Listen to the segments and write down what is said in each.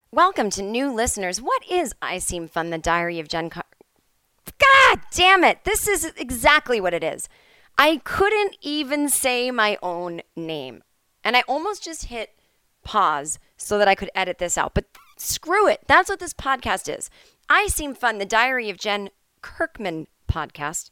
Welcome to new listeners. What is I Seem Fun, the Diary of Jen God damn it. This is exactly what it is. I couldn't even say my own name. And I almost just hit pause so that I could edit this out. But screw it. That's what this podcast is. I Seem Fun, the Diary of Jen Kirkman podcast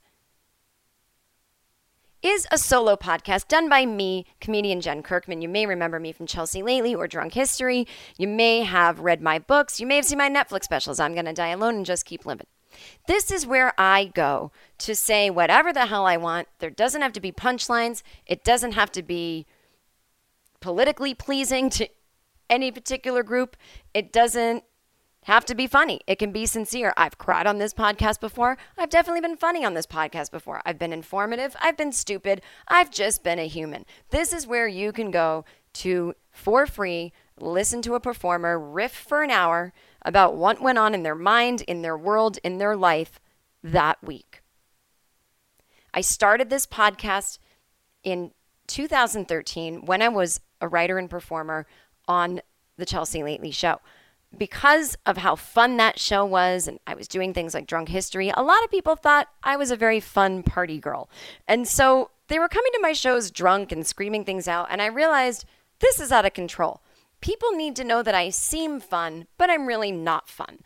is a solo podcast done by me, comedian Jen Kirkman. You may remember me from Chelsea Lately or Drunk History. You may have read my books. You may have seen my Netflix specials, I'm Gonna Die Alone and Just Keep Living. This is where I go to say whatever the hell I want. There doesn't have to be punchlines. It doesn't have to be politically pleasing to any particular group. It doesn't have to be funny. It can be sincere. I've cried on this podcast before. I've definitely been funny on this podcast before. I've been informative. I've been stupid. I've just been a human. This is where you can go to, for free, listen to a performer riff for an hour about what went on in their mind, in their world, in their life that week. I started this podcast in 2013 when I was a writer and performer on the Chelsea Lately show. Because of how fun that show was, and I was doing things like Drunk History, a lot of people thought I was a very fun party girl. And so they were coming to my shows drunk and screaming things out, and I realized this is out of control. People need to know that I seem fun, but I'm really not fun.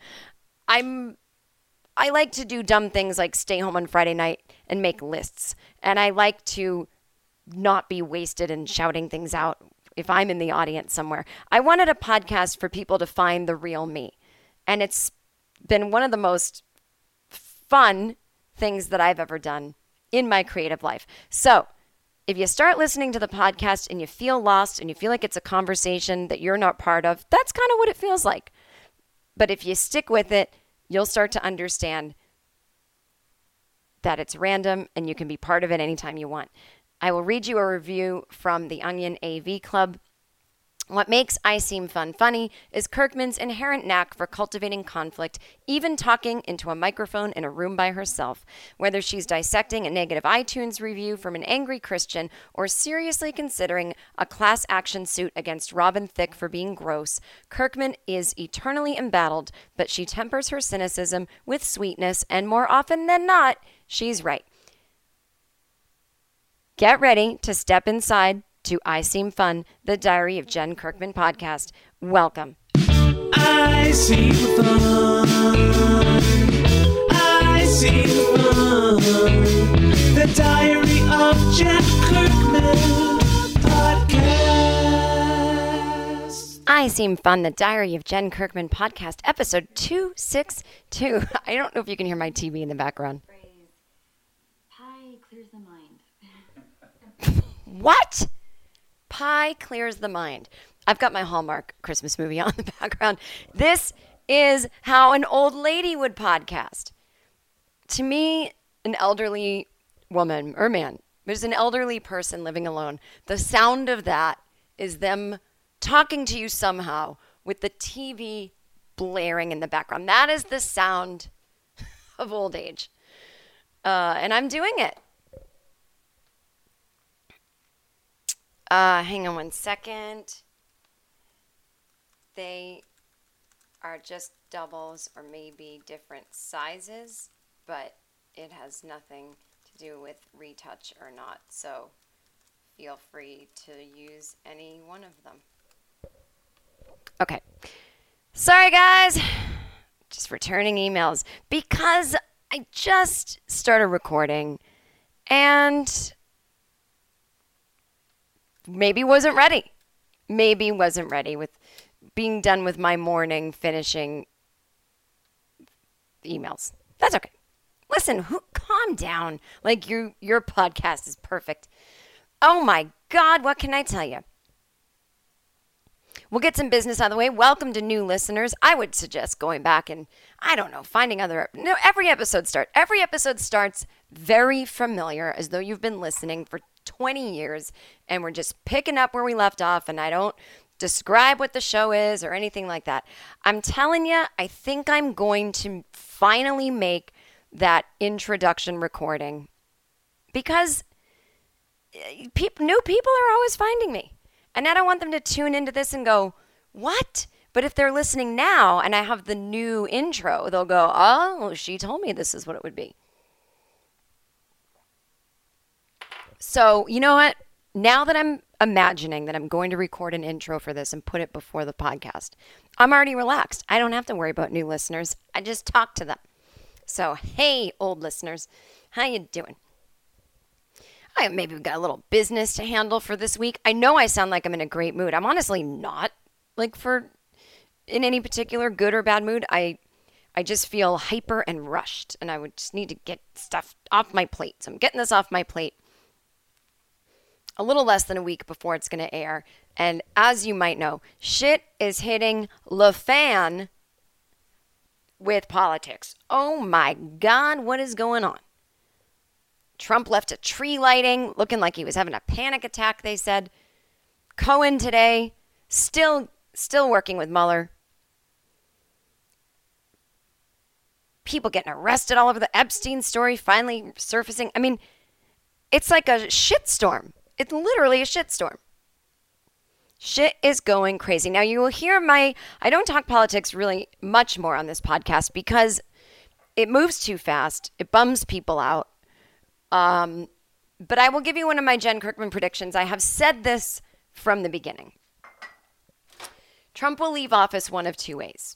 I like to do dumb things like stay home on Friday night and make lists. And I like to not be wasted and shouting things out if I'm in the audience somewhere. I wanted a podcast for people to find the real me. And it's been one of the most fun things that I've ever done in my creative life. So if you start listening to the podcast and you feel lost and you feel like it's a conversation that you're not part of, that's kind of what it feels like. But if you stick with it, you'll start to understand that it's random and you can be part of it anytime you want. I will read you a review from the Onion AV Club. What makes I Seem Fun funny is Kirkman's inherent knack for cultivating conflict, even talking into a microphone in a room by herself. Whether she's dissecting a negative iTunes review from an angry Christian or seriously considering a class action suit against Robin Thicke for being gross, Kirkman is eternally embattled, but she tempers her cynicism with sweetness, and more often than not, she's right. Get ready to step inside to I Seem Fun, the Diary of Jen Kirkman podcast. Welcome. I seem fun. I seem fun. The Diary of Jen Kirkman podcast. I Seem Fun, the Diary of Jen Kirkman podcast, episode 262. I don't know if you can hear my TV in the background. Pie clears the mind. What? Pie clears the mind. I've got my Hallmark Christmas movie on the background. This is how an old lady would podcast. To me, an elderly woman or man, there's an elderly person living alone. The sound of that is them talking to you somehow with the TV blaring in the background. That is the sound of old age. And I'm doing it. Hang on one second. They are just doubles or maybe different sizes, but it has nothing to do with retouch or not. So feel free to use any one of them. Okay. Sorry, guys. Just returning emails because I just started recording and maybe wasn't ready with being done with my morning finishing emails. That's okay. Listen, calm down. Like your podcast is perfect. Oh my God, what can I tell you? We'll get some business out of the way. Welcome to new listeners. I would suggest going back and, I don't know, finding every episode starts very familiar, as though you've been listening for 20 years and we're just picking up where we left off, and I don't describe what the show is or anything like that. I'm telling you, I think I'm going to finally make that introduction recording because new people are always finding me. And I don't want them to tune into this and go, what? But if they're listening now and I have the new intro, they'll go, oh, she told me this is what it would be. So, you know what? Now that I'm imagining that I'm going to record an intro for this and put it before the podcast, I'm already relaxed. I don't have to worry about new listeners. I just talk to them. So, hey, old listeners, how you doing? Maybe we've got a little business to handle for this week. I know I sound like I'm in a great mood. I'm honestly not, like, in any particular good or bad mood. I just feel hyper and rushed, and I would just need to get stuff off my plate. So I'm getting this off my plate a little less than a week before it's going to air. And as you might know, shit is hitting the fan with politics. Oh my God, what is going on? Trump left a tree lighting, looking like he was having a panic attack, they said. Cohen today, still working with Mueller. People getting arrested all over, the Epstein story finally surfacing. I mean, it's like a shitstorm. It's literally a shitstorm. Shit is going crazy. Now, you will hear I don't talk politics really much more on this podcast because it moves too fast. It bums people out. But I will give you one of my Jen Kirkman predictions. I have said this from the beginning. Trump will leave office one of two ways.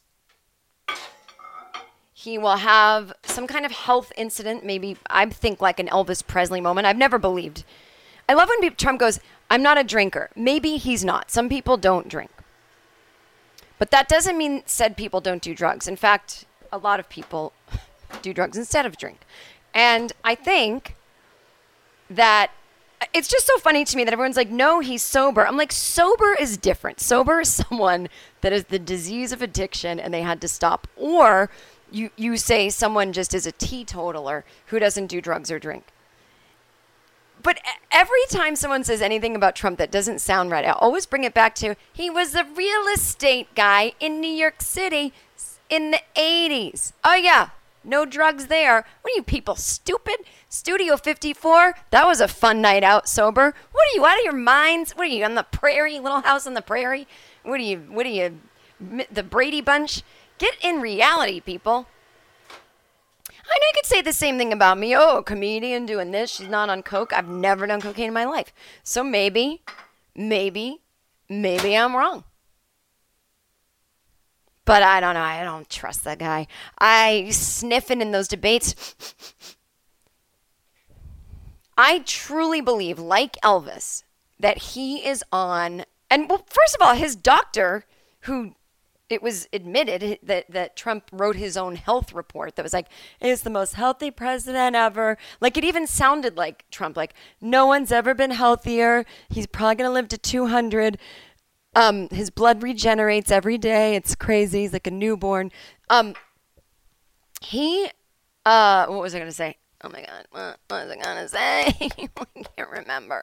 He will have some kind of health incident, maybe I think like an Elvis Presley moment. I've never believed. I love when Trump goes, I'm not a drinker. Maybe he's not. Some people don't drink. But that doesn't mean said people don't do drugs. In fact, a lot of people do drugs instead of drink. And I think that it's just so funny to me that everyone's like, no, he's sober. I'm like, sober is different. Sober is someone that is the disease of addiction and they had to stop. Or you say someone just is a teetotaler who doesn't do drugs or drink. But every time someone says anything about Trump that doesn't sound right, I always bring it back to he was a real estate guy in New York City in the 80s. Oh, yeah. No drugs there. What are you people, stupid? Studio 54? That was a fun night out sober. What are you, out of your minds? What are you, on the prairie? Little House on the Prairie? What are you, the Brady Bunch? Get in reality, people. I know you could say the same thing about me. Oh, a comedian doing this. She's not on coke. I've never done cocaine in my life. So maybe I'm wrong. But I don't know. I don't trust that guy. I sniffing in those debates. I truly believe, like Elvis, that he is on. And well, first of all, his doctor, who it was admitted that Trump wrote his own health report that was like, he's the most healthy president ever. Like, it even sounded like Trump, like, no one's ever been healthier. He's probably going to live to 200. His blood regenerates every day. It's crazy. He's like a newborn. What was I going to say? Oh my God. What was I going to say? I can't remember.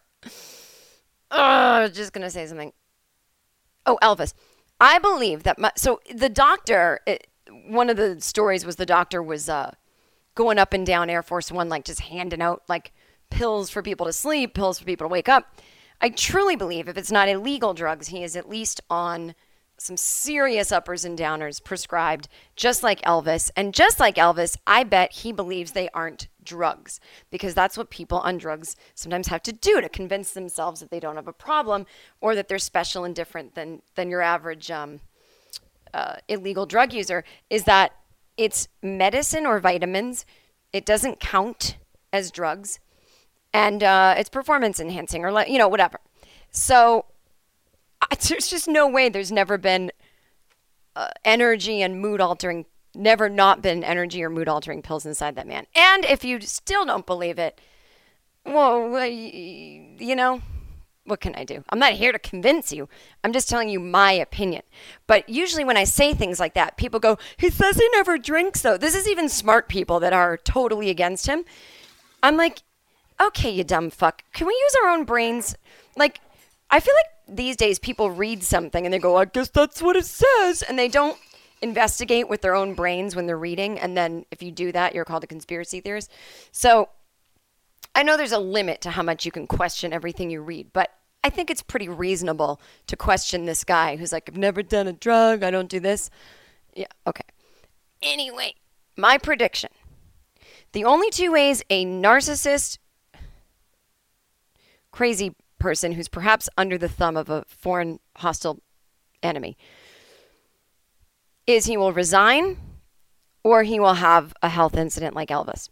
I was just going to say something. Oh, Elvis. I believe that so the doctor, one of the stories was the doctor was going up and down Air Force One, like just handing out like pills for people to sleep, pills for people to wake up. I truly believe if it's not illegal drugs, he is at least on some serious uppers and downers prescribed, just like Elvis. And just like Elvis, I bet he believes they aren't drugs, because that's what people on drugs sometimes have to do to convince themselves that they don't have a problem or that they're special and different than your average illegal drug user, is that it's medicine or vitamins. It doesn't count as drugs. And it's performance enhancing or, whatever. So there's just no way there's never been energy and mood altering, never not been energy or mood altering pills inside that man. And if you still don't believe it, well, what can I do? I'm not here to convince you. I'm just telling you my opinion. But usually when I say things like that, people go, he says he never drinks though. This is even smart people that are totally against him. I'm like, okay, you dumb fuck. Can we use our own brains? Like, I feel like these days people read something and they go, I guess that's what it says. And they don't investigate with their own brains when they're reading. And then if you do that, you're called a conspiracy theorist. So I know there's a limit to how much you can question everything you read. But I think it's pretty reasonable to question this guy who's like, I've never done a drug. I don't do this. Yeah, okay. Anyway, my prediction. The only two ways a narcissist, crazy person who's perhaps under the thumb of a foreign hostile enemy is he will resign or he will have a health incident like Elvis.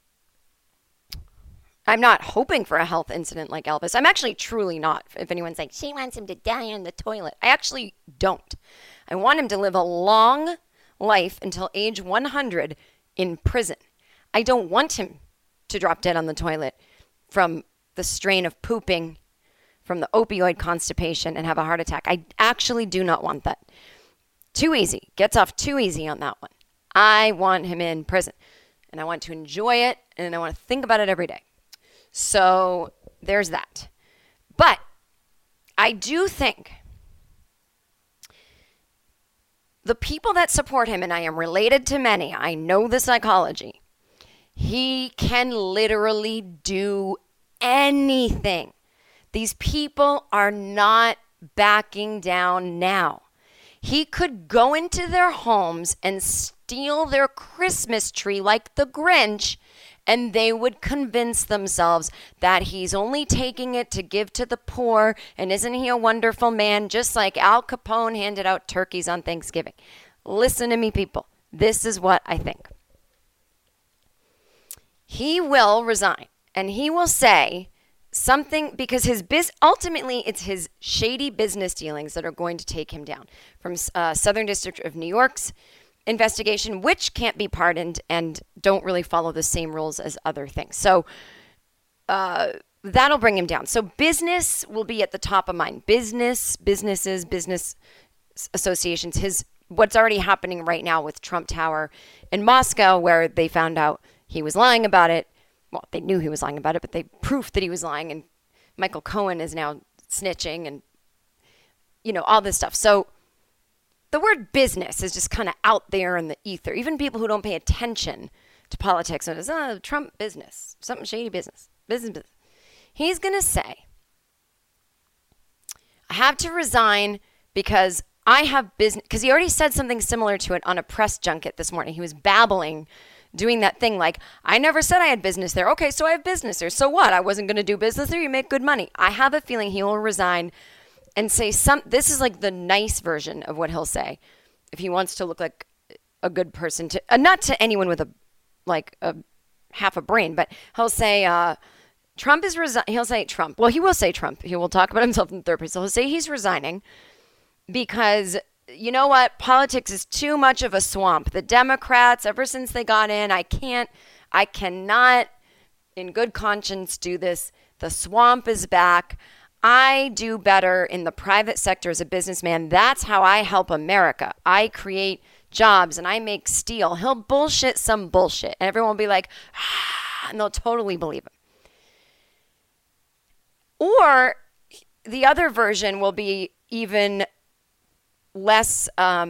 I'm not hoping for a health incident like Elvis. I'm actually truly not. If anyone's like, she wants him to die in the toilet. I actually don't. I want him to live a long life until age 100 in prison. I don't want him to drop dead on the toilet from the strain of pooping, from the opioid constipation, and have a heart attack. I actually do not want that. Too easy. Gets off too easy on that one. I want him in prison. And I want to enjoy it, and I want to think about it every day. So there's that. But I do think the people that support him, and I am related to many, I know the psychology, he can literally do anything. These people are not backing down now. He could go into their homes and steal their Christmas tree like the Grinch, and they would convince themselves that he's only taking it to give to the poor, and isn't he a wonderful man, just like Al Capone handed out turkeys on Thanksgiving. Listen to me, people. This is what I think. He will resign, and he will say something, because ultimately it's his shady business dealings that are going to take him down. From Southern District of New York's investigation, which can't be pardoned and don't really follow the same rules as other things. So that'll bring him down. So business will be at the top of mind. Businesses, business associations, what's already happening right now with Trump Tower in Moscow, where they found out he was lying about it. Well, they knew he was lying about it, but they proved that he was lying, and Michael Cohen is now snitching and, all this stuff. So the word business is just kind of out there in the ether. Even people who don't pay attention to politics notice, Trump business, something shady business. He's going to say, I have to resign because I have business, because he already said something similar to it on a press junket this morning. He was babbling, doing that thing like, I never said I had business there. Okay, so I have business there. So what? I wasn't going to do business there. You make good money. I have a feeling he will resign and say this is like the nice version of what he'll say if he wants to look like a good person to, not to anyone with a half a brain, but he'll say, Trump is he'll say Trump. Well, he will say Trump. He will talk about himself in the third person. He'll say he's resigning because, you know what? Politics is too much of a swamp. The Democrats, ever since they got in, I cannot in good conscience do this. The swamp is back. I do better in the private sector as a businessman. That's how I help America. I create jobs and I make steel. He'll bullshit some bullshit. And everyone will be like, and they'll totally believe him. Or the other version will be even less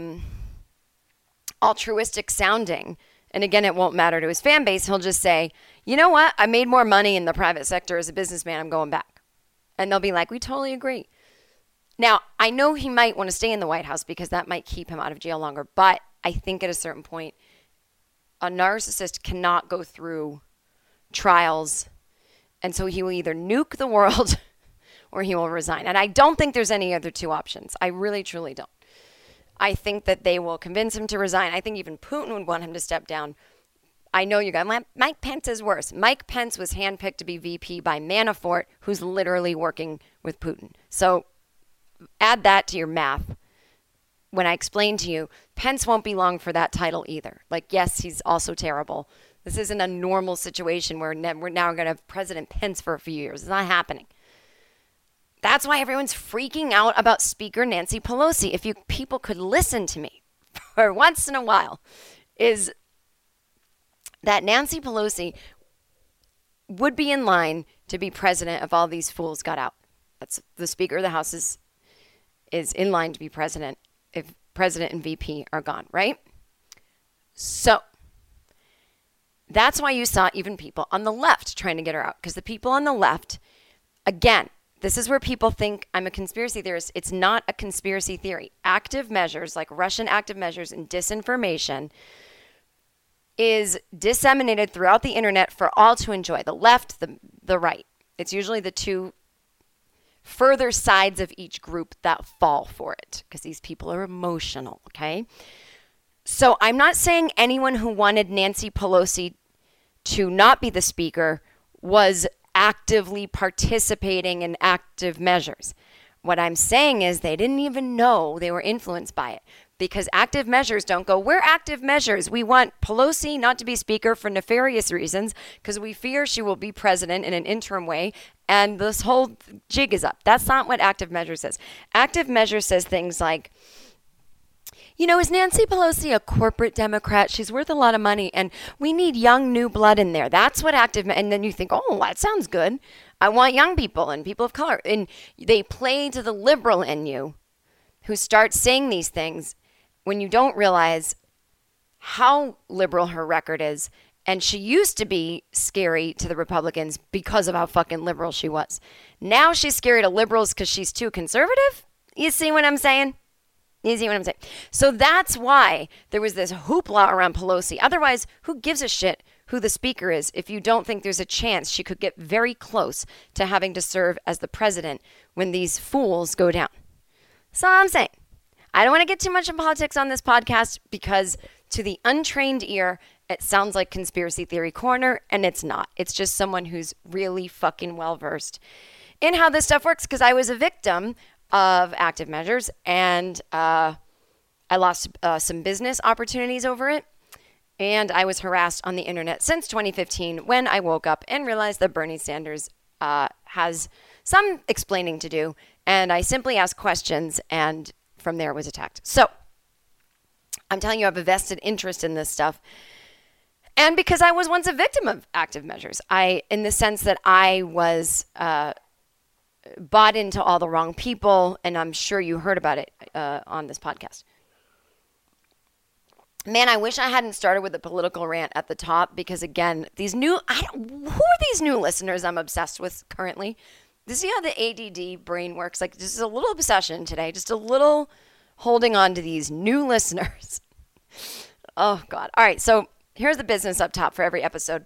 altruistic sounding. And again, it won't matter to his fan base. He'll just say, you know what? I made more money in the private sector as a businessman. I'm going back. And they'll be like, we totally agree. Now, I know he might want to stay in the White House because that might keep him out of jail longer. But I think at a certain point, a narcissist cannot go through trials. And so he will either nuke the world or he will resign. And I don't think there's any other two options. I really, truly don't. I think that they will convince him to resign. I think even Putin would want him to step down. I know you guys, Mike Pence is worse. Mike Pence was handpicked to be VP by Manafort, who's literally working with Putin. So add that to your math. When I explain to you, Pence won't be long for that title either. Like, yes, he's also terrible. This isn't a normal situation where we're now going to have President Pence for a few years. It's not happening. That's why everyone's freaking out about Speaker Nancy Pelosi. If you people could listen to me for once in a while, is that Nancy Pelosi would be in line to be president if all these fools got out. That's the Speaker of the House is in line to be president if president and VP are gone, right? So that's why you saw even people on the left trying to get her out, because the people on the left, again, This is where people think I'm a conspiracy theorist. It's not a conspiracy theory. Active measures, like Russian active measures and disinformation, is disseminated throughout the internet for all to enjoy, the left, the right. It's usually the two further sides of each group that fall for it because these people are emotional, okay? So I'm not saying anyone who wanted Nancy Pelosi to not be the speaker was actively participating in active measures. What I'm saying is they didn't even know they were influenced by it because active measures don't go, we're active measures. We want Pelosi not to be speaker for nefarious reasons because we fear she will be president in an interim way and this whole jig is up. That's not what active measures says. Active measures says things like, you know, is Nancy Pelosi a corporate Democrat? She's worth a lot of money, and we need young, new blood in there. That's what active, and then you think, oh, that sounds good. I want young people and people of color. And they play to the liberal in you who starts saying these things when you don't realize how liberal her record is. And she used to be scary to the Republicans because of how fucking liberal she was. Now she's scary to liberals because she's too conservative. You see what I'm saying? You see what I'm saying? So that's why there was this hoopla around Pelosi. Otherwise, who gives a shit who the speaker is if you don't think there's a chance she could get very close to having to serve as the president when these fools go down? So I'm saying, I don't want to get too much in politics on this podcast because to the untrained ear, it sounds like conspiracy theory corner, and it's not. It's just someone who's really fucking well-versed in how this stuff works because I was a victim of active measures, and I lost some business opportunities over it, and I was harassed on the internet since 2015 when I woke up and realized that Bernie Sanders has some explaining to do, and I simply asked questions, and from there was attacked. So I'm telling you, I have a vested interest in this stuff, and because I was once a victim of active measures, in the sense that I was bought into all the wrong people, and I'm sure you heard about it on this podcast. Man, I wish I hadn't started with a political rant at the top because, again, who are these new listeners I'm obsessed with currently? You see how the ADD brain works? Like, just a little obsession today, just a little holding on to these new listeners. Oh, God. All right, so here's the business up top for every episode.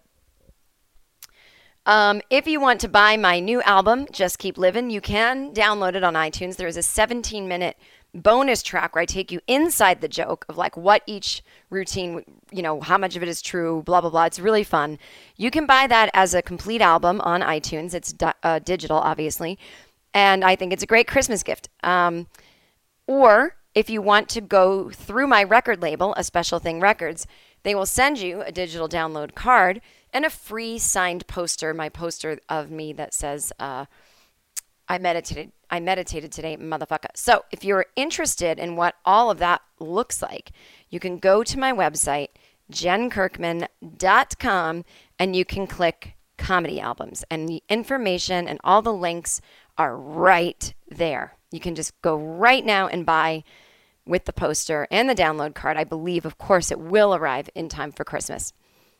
If you want to buy my new album, Just Keep Living, you can download it on iTunes. There is a 17-minute bonus track where I take you inside the joke of like what each routine, you know, how much of it is true, blah, blah, blah. It's really fun. You can buy that as a complete album on iTunes. It's digital, obviously. And I think it's a great Christmas gift. Or if you want to go through my record label, A Special Thing Records, they will send you a digital download card and a free signed poster, my poster of me that says, I meditated today, motherfucker. So if you're interested in what all of that looks like, you can go to my website, jenkirkman.com, and you can click comedy albums. And the information and all the links are right there. You can just go right now and buy with the poster and the download card. I believe, of course, it will arrive in time for Christmas.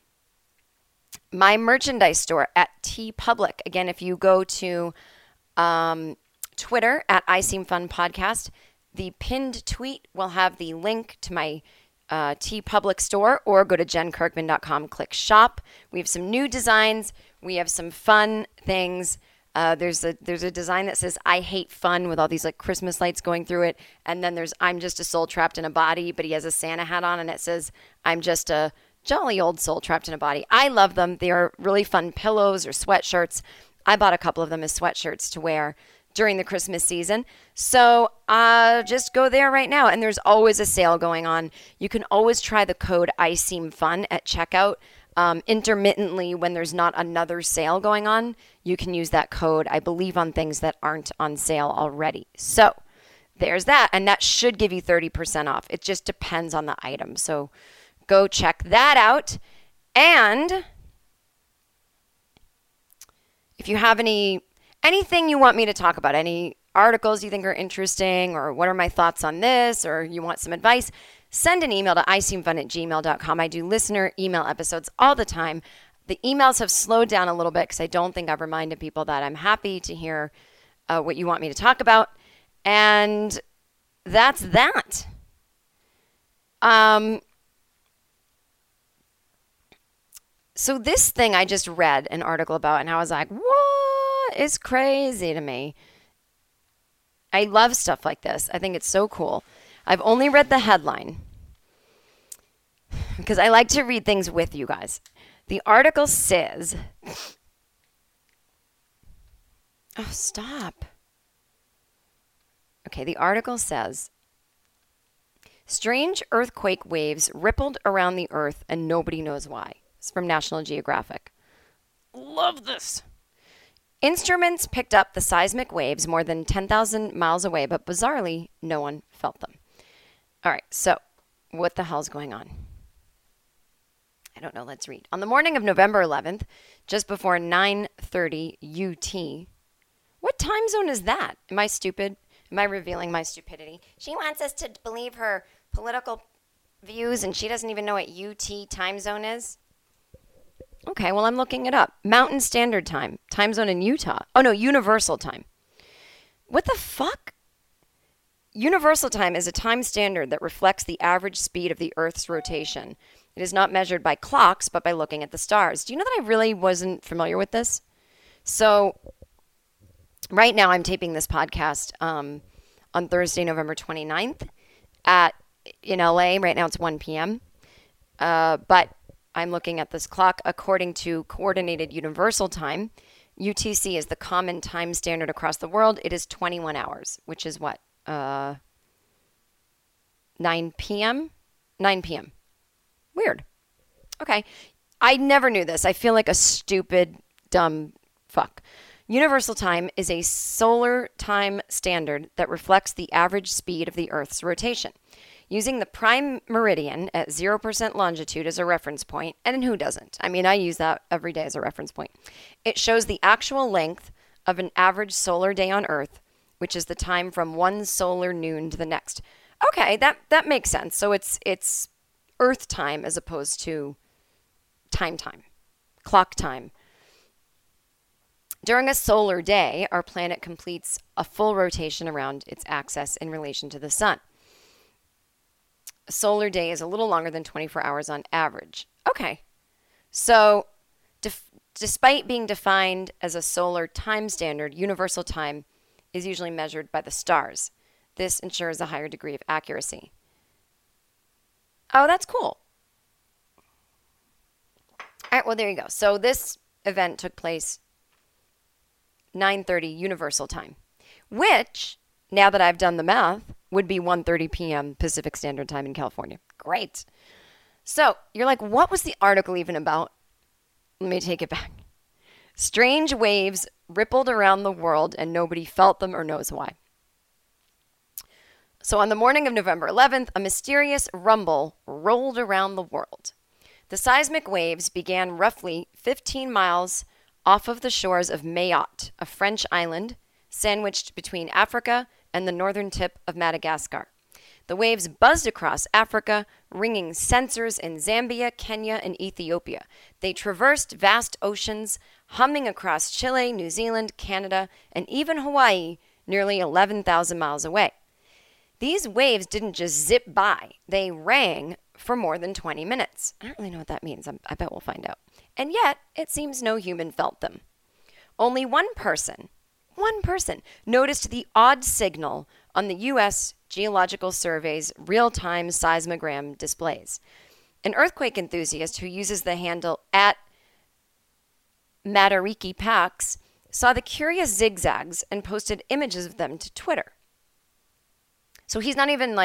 My merchandise store at TeePublic. Again, if you go to Twitter at I Seem Fun Podcast, the pinned tweet will have the link to my TeePublic store, or go to jenkirkman.com, click shop. We have some new designs. We have some fun things. There's a design that says I hate fun with all these like Christmas lights going through it. And then there's I'm just a soul trapped in a body, but he has a Santa hat on and it says I'm just a jolly old soul trapped in a body. I love them. They are really fun pillows or sweatshirts. I bought a couple of them as sweatshirts to wear during the Christmas season. So just go there right now. And there's always a sale going on. You can always try the code I Seem Fun at checkout. Intermittently, when there's not another sale going on, you can use that code, I believe, on things that aren't on sale already. So there's that. And that should give you 30% off. It just depends on the item. So go check that out. And if you have anything you want me to talk about, any articles you think are interesting, or what are my thoughts on this, or you want some advice, send an email to iseemfun@gmail.com. I do listener email episodes all the time. The emails have slowed down a little bit because I don't think I've reminded people that I'm happy to hear what you want me to talk about. And that's that. So this thing I just read an article about, and I was like, what is crazy to me? I love stuff like this. I think it's so cool. I've only read the headline because I like to read things with you guys. The article says, oh, stop. Okay, the article says, strange earthquake waves rippled around the earth and nobody knows why. It's from National Geographic. Love this. Instruments picked up the seismic waves more than 10,000 miles away, but bizarrely, no one felt them. All right, so what the hell's going on? I don't know. Let's read. On the morning of November 11th, just before 9:30 UT. What time zone is that? Am I stupid? Am I revealing my stupidity? She wants us to believe her political views, and she doesn't even know what UT time zone is? Okay, well, I'm looking it up. Mountain Standard Time. Time zone in Utah. Oh, no, Universal Time. What the fuck? Universal Time is a time standard that reflects the average speed of the Earth's rotation. It is not measured by clocks, but by looking at the stars. Do you know that I really wasn't familiar with this? So right now I'm taping this podcast on Thursday, November 29th in LA. Right now it's 1 p.m. But I'm looking at this clock according to Coordinated Universal Time. UTC is the common time standard across the world. It is 21 hours, which is what? 9 p.m.? 9 p.m. Weird. Okay. I never knew this. I feel like a stupid, dumb fuck. Universal Time is a solar time standard that reflects the average speed of the Earth's rotation. Using the prime meridian at 0% longitude as a reference point, and who doesn't? I mean, I use that every day as a reference point. It shows the actual length of an average solar day on Earth, which is the time from one solar noon to the next. Okay, that makes sense. So it's Earth time as opposed to time, clock time. During a solar day, our planet completes a full rotation around its axis in relation to the sun. A solar day is a little longer than 24 hours on average. Okay. So, despite being defined as a solar time standard, universal time is usually measured by the stars. This ensures a higher degree of accuracy. Oh, that's cool. All right, well, there you go. So this event took place 9:30 Universal Time, which, now that I've done the math, would be 1:30 p.m. Pacific Standard Time in California. Great. So you're like, what was the article even about? Let me take it back. Strange waves rippled around the world and nobody felt them or knows why. So on the morning of November 11th, a mysterious rumble rolled around the world. The seismic waves began roughly 15 miles off of the shores of Mayotte, a French island sandwiched between Africa and the northern tip of Madagascar. The waves buzzed across Africa, ringing sensors in Zambia, Kenya, and Ethiopia. They traversed vast oceans, humming across Chile, New Zealand, Canada, and even Hawaii, nearly 11,000 miles away. These waves didn't just zip by. They rang for more than 20 minutes. I don't really know what that means. I bet we'll find out. And yet, it seems no human felt them. Only one person noticed the odd signal on the U.S. Geological Survey's real-time seismogram displays. An earthquake enthusiast who uses the handle at Matariki Pax saw the curious zigzags and posted images of them to Twitter. So he's not even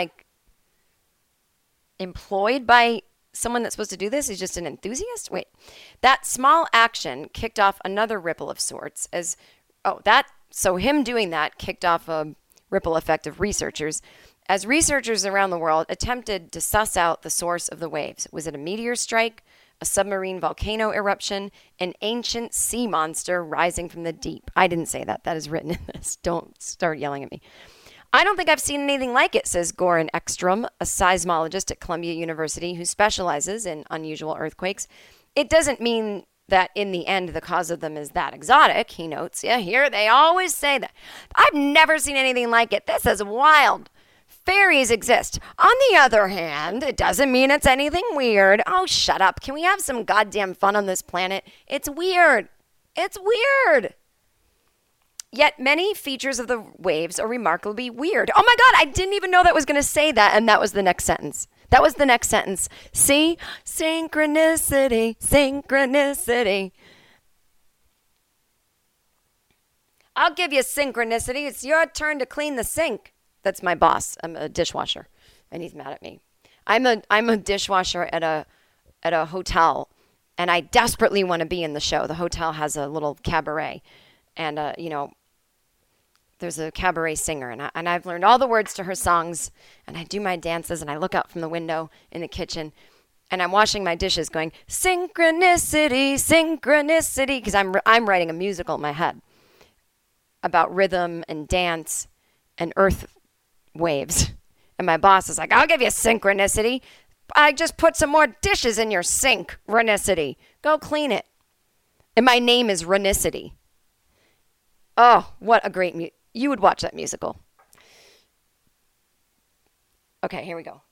employed by someone that's supposed to do this. He's just an enthusiast. Wait, that small action kicked off another ripple of sorts so him doing that kicked off a ripple effect of researchers as researchers around the world attempted to suss out the source of the waves. Was it a meteor strike, a submarine volcano eruption, an ancient sea monster rising from the deep? I didn't say that. That is written in this. Don't start yelling at me. I don't think I've seen anything like it, says Goran Ekstrom, a seismologist at Columbia University who specializes in unusual earthquakes. It doesn't mean that in the end, the cause of them is that exotic, he notes. Yeah, here they always say that. I've never seen anything like it. This is wild. Fairies exist. On the other hand, it doesn't mean it's anything weird. Oh, shut up. Can we have some goddamn fun on this planet? It's weird. It's weird. Yet many features of the waves are remarkably weird. Oh my God, I didn't even know that was going to say that. And that was the next sentence. That was the next sentence. See? Synchronicity, synchronicity. I'll give you synchronicity. It's your turn to clean the sink. That's my boss. I'm a dishwasher, and he's mad at me. I'm a dishwasher at a hotel, and I desperately want to be in the show. The hotel has a little cabaret, and there's a cabaret singer, and I've learned all the words to her songs, and I do my dances, and I look out from the window in the kitchen, and I'm washing my dishes, going synchronicity, synchronicity, because I'm writing a musical in my head about rhythm and dance and earth waves. And my boss is like, I'll give you synchronicity. I just put some more dishes in your sink. Renicity. Go clean it. And my name is Renicity. Oh, what a great you would watch that musical. Okay, here we go.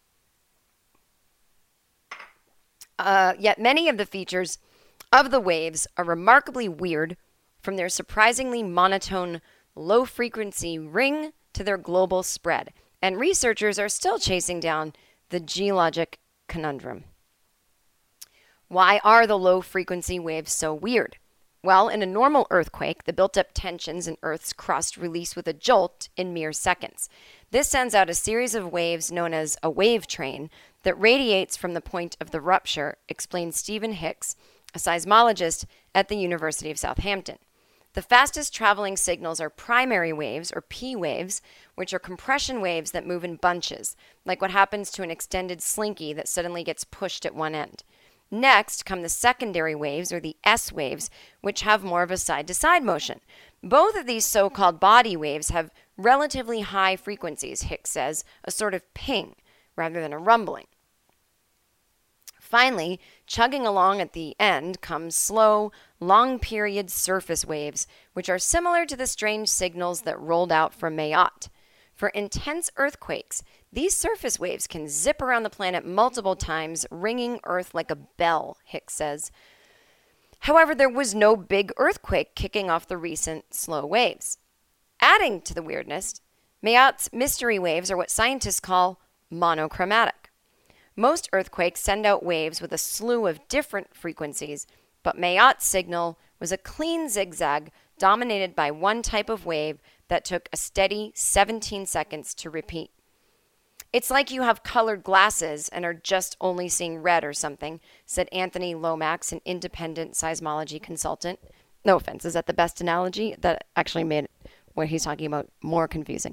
Yet many of the features of the waves are remarkably weird, from their surprisingly monotone, low-frequency ring to their global spread, and researchers are still chasing down the geologic conundrum. Why are the low-frequency waves so weird? Well, in a normal earthquake, the built-up tensions in Earth's crust release with a jolt in mere seconds. This sends out a series of waves known as a wave train that radiates from the point of the rupture, explains Stephen Hicks, a seismologist at the University of Southampton. The fastest traveling signals are primary waves, or P waves, which are compression waves that move in bunches, like what happens to an extended slinky that suddenly gets pushed at one end. Next come the secondary waves, or the S waves, which have more of a side-to-side motion. Both of these so-called body waves have relatively high frequencies, Hicks says, a sort of ping, rather than a rumbling. Finally, chugging along at the end comes slow, long-period surface waves, which are similar to the strange signals that rolled out from Mayotte. For intense earthquakes, these surface waves can zip around the planet multiple times, ringing Earth like a bell, Hicks says. However, there was no big earthquake kicking off the recent slow waves. Adding to the weirdness, Mayotte's mystery waves are what scientists call monochromatic. Most earthquakes send out waves with a slew of different frequencies, but Mayotte's signal was a clean zigzag dominated by one type of wave that took a steady 17 seconds to repeat. It's like you have colored glasses and are just only seeing red or something, said Anthony Lomax, an independent seismology consultant. No offense, is that the best analogy? That actually made what he's talking about more confusing.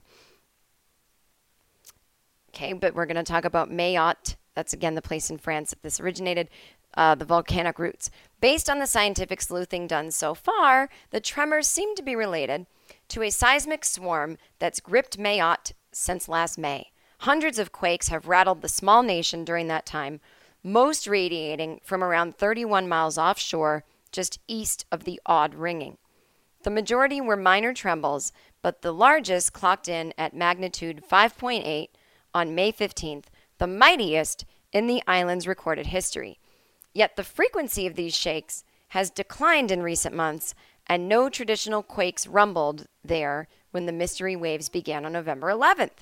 Okay, but we're going to talk about Mayotte. That's, again, the place in France that this originated, the volcanic roots. Based on the scientific sleuthing done so far, the tremors seem to be related to a seismic swarm that's gripped Mayotte since last May. Hundreds of quakes have rattled the small nation during that time, most radiating from around 31 miles offshore, just east of the odd ringing. The majority were minor trembles, but the largest clocked in at magnitude 5.8 on May 15th, the mightiest in the island's recorded history. Yet the frequency of these shakes has declined in recent months, and no traditional quakes rumbled there when the mystery waves began on November 11th.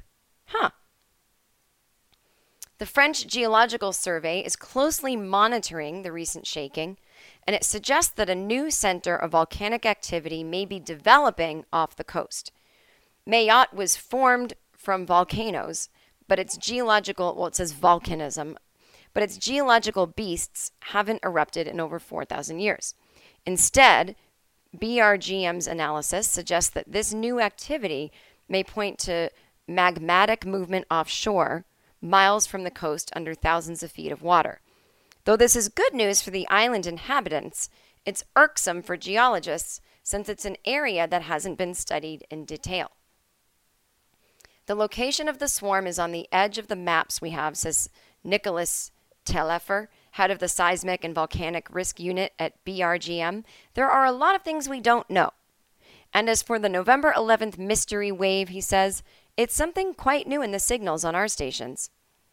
The French Geological Survey is closely monitoring the recent shaking, and it suggests that a new center of volcanic activity may be developing off the coast. Mayotte was formed from volcanoes, but its geological, it says volcanism, but its geological beasts haven't erupted in over 4,000 years. Instead, BRGM's analysis suggests that this new activity may point to magmatic movement offshore, miles from the coast under thousands of feet of water. Though this is good news for the island inhabitants, it's irksome for geologists since it's an area that hasn't been studied in detail. The location of the swarm is on the edge of the maps we have, says Nicholas Teleffer, head of the Seismic and Volcanic Risk Unit at BRGM, there are a lot of things we don't know. And as for the November 11th mystery wave, he says, it's something quite new in the signals on our stations.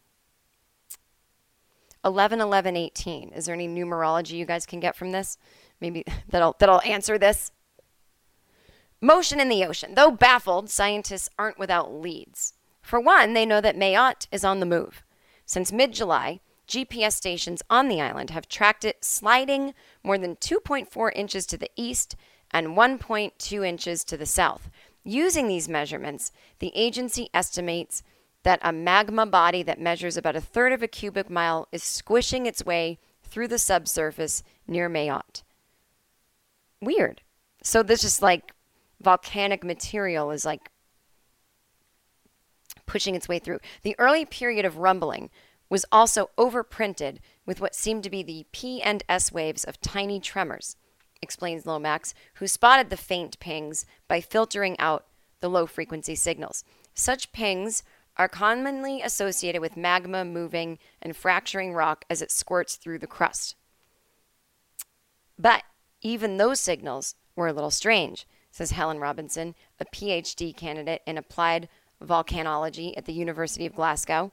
11-11-18. Is there any numerology you guys can get from this? Maybe that'll answer this. Motion in the ocean. Though baffled, scientists aren't without leads. For one, they know that Mayotte is on the move. Since mid-July, GPS stations on the island have tracked it sliding more than 2.4 inches to the east and 1.2 inches to the south. Using these measurements, the agency estimates that a magma body that measures about a third of a cubic mile is squishing its way through the subsurface near Mayotte. Weird. So this is like volcanic material is like pushing its way through. The early period of rumbling was also overprinted with what seemed to be the P and S waves of tiny tremors, explains Lomax, who spotted the faint pings by filtering out the low-frequency signals. Such pings are commonly associated with magma moving and fracturing rock as it squirts through the crust. But even those signals were a little strange, says Helen Robinson, a PhD candidate in applied volcanology at the University of Glasgow.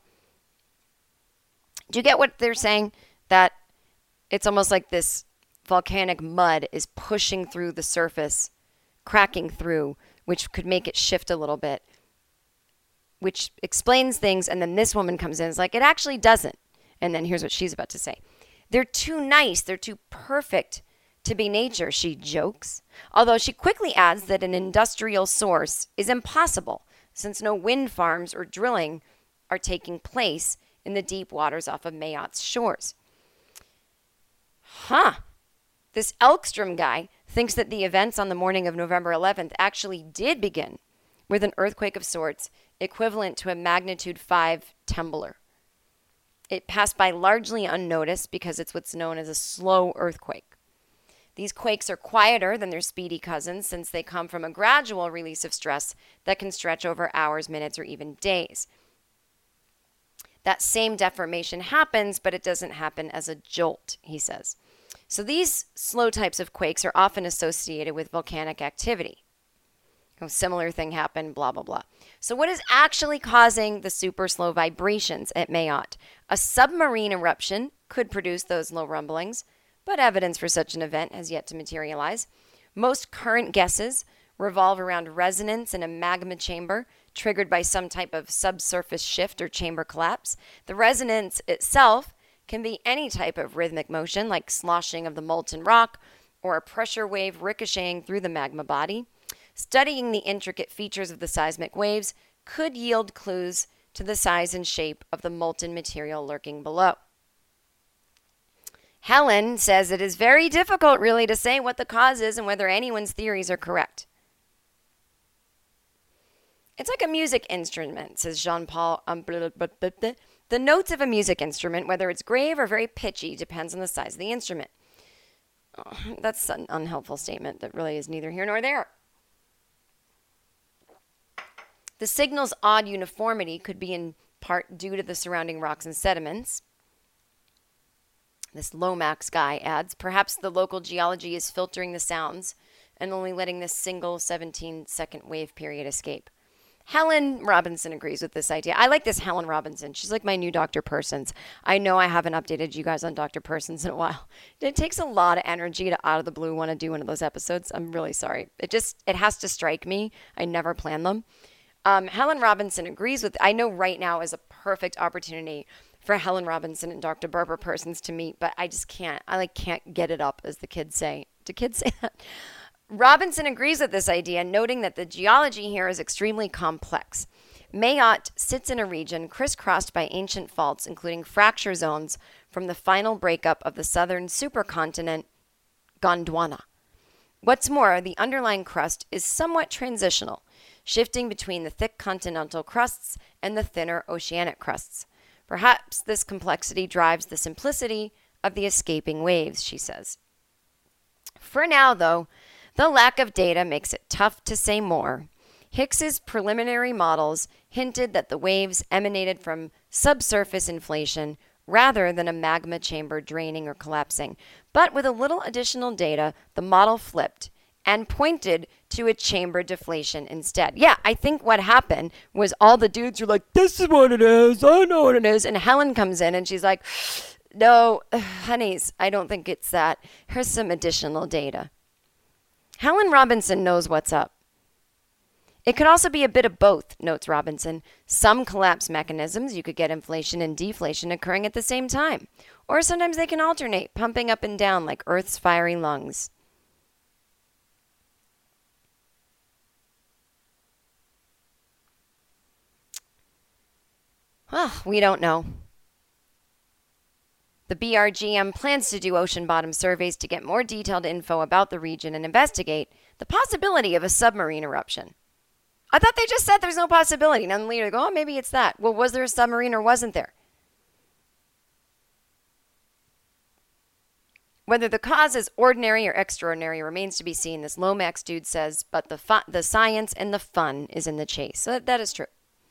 Do you get what they're saying? That it's almost like this volcanic mud is pushing through the surface, cracking through, which could make it shift a little bit, which explains things. And then this woman comes in and is like, it actually doesn't. And then here's what she's about to say. They're too nice. They're too perfect to be nature, she jokes. Although she quickly adds that an industrial source is impossible since no wind farms or drilling are taking place in the deep waters off of Mayotte's shores. This Elkstrom guy thinks that the events on the morning of November 11th actually did begin with an earthquake of sorts equivalent to a magnitude 5 temblor. It passed by largely unnoticed because it's what's known as a slow earthquake. These quakes are quieter than their speedy cousins since they come from a gradual release of stress that can stretch over hours, minutes, or even days. That same deformation happens, but it doesn't happen as a jolt, he says. So these slow types of quakes are often associated with volcanic activity. A similar thing happened, blah, blah, blah. So what is actually causing the super slow vibrations at Mayotte? A submarine eruption could produce those low rumblings, but evidence for such an event has yet to materialize. Most current guesses revolve around resonance in a magma chamber triggered by some type of subsurface shift or chamber collapse. The resonance itself can be any type of rhythmic motion, like sloshing of the molten rock or a pressure wave ricocheting through the magma body. Studying the intricate features of the seismic waves could yield clues to the size and shape of the molten material lurking below. Helen says it is very difficult, really, to say what the cause is and whether anyone's theories are correct. It's like a music instrument, says Jean-Paul. The notes of a music instrument, whether it's grave or very pitchy, depends on the size of the instrument. Oh, that's an unhelpful statement that really is neither here nor there. The signal's odd uniformity could be in part due to the surrounding rocks and sediments. This Lomax guy adds, perhaps the local geology is filtering the sounds and only letting this single 17-second wave period escape. Helen Robinson agrees with this idea. I like this Helen Robinson. She's like my new Dr. Persons. I know I haven't updated you guys on Dr. Persons in a while. It takes a lot of energy to out of the blue want to do one of those episodes. I'm really sorry. It has to strike me. I never plan them. Helen Robinson agrees with, I know right now is a perfect opportunity for Helen Robinson and Dr. Barbara Persons to meet, but I just can't. I can't get it up, as the kids say. Do kids say that? Robinson agrees with this idea, noting that the geology here is extremely complex. Mayotte sits in a region crisscrossed by ancient faults, including fracture zones from the final breakup of the southern supercontinent Gondwana. What's more, the underlying crust is somewhat transitional, shifting between the thick continental crusts and the thinner oceanic crusts. Perhaps this complexity drives the simplicity of the escaping waves, she says. For now, though, the lack of data makes it tough to say more. Hicks's preliminary models hinted that the waves emanated from subsurface inflation rather than a magma chamber draining or collapsing. But with a little additional data, the model flipped and pointed to a chamber deflation instead. Yeah, I think what happened was all the dudes were like, this is what it is. I know what it is. And Helen comes in and she's like, no, honeys, I don't think it's that. Here's some additional data. Helen Robinson knows what's up. It could also be a bit of both, notes Robinson. Some collapse mechanisms, you could get inflation and deflation occurring at the same time. Or sometimes they can alternate, pumping up and down like Earth's fiery lungs. Well, we don't know. The BRGM plans to do ocean bottom surveys to get more detailed info about the region and investigate the possibility of a submarine eruption. I thought they just said there's no possibility. Now the leader go, oh, maybe it's that. Well, was there a submarine or wasn't there? Whether the cause is ordinary or extraordinary remains to be seen, this Lomax dude says, but the science and the fun is in the chase. So that is true.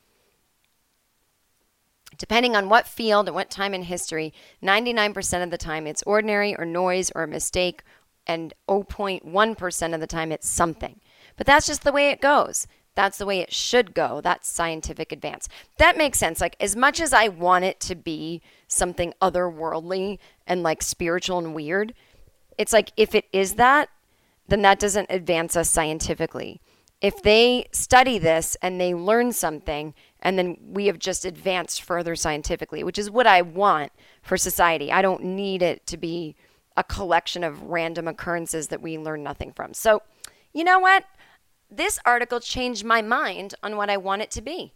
Depending on what field and what time in history, 99% of the time it's ordinary or noise or a mistake, and 0.1% of the time it's something. But that's just the way it goes. That's the way it should go. That's scientific advance. That makes sense. Like, as much as I want it to be something otherworldly and like spiritual and weird, it's like if it is that, then that doesn't advance us scientifically. If they study this and they learn something, and then we have just advanced further scientifically, which is what I want for society. I don't need it to be a collection of random occurrences that we learn nothing from. So, you know what? This article changed my mind on what I want it to be.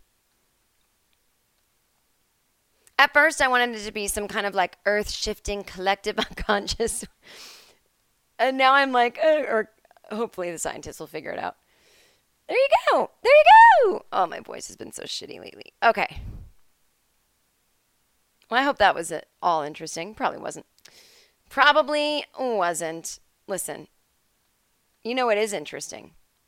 At first, I wanted it to be some kind of like earth-shifting collective unconscious. And now I'm like, or hopefully the scientists will figure it out. There you go. There you go. Oh, my voice has been so shitty lately. Okay. Well, I hope that was it all interesting. Probably wasn't. Probably wasn't. Listen, you know what is interesting?